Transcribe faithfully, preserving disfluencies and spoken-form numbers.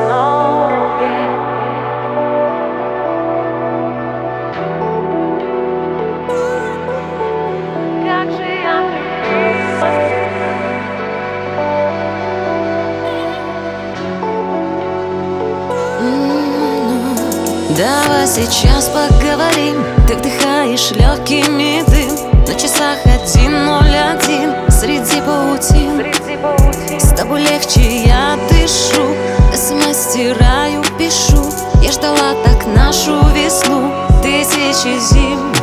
Как же я влюбилась. Давай сейчас поговорим. Ты вдыхаешь легкими дым. На часах один ноль один среди паутин. С тобой легче я дышу. СМС стираю, пишу. Я ждала так нашу весну. Тысячи зим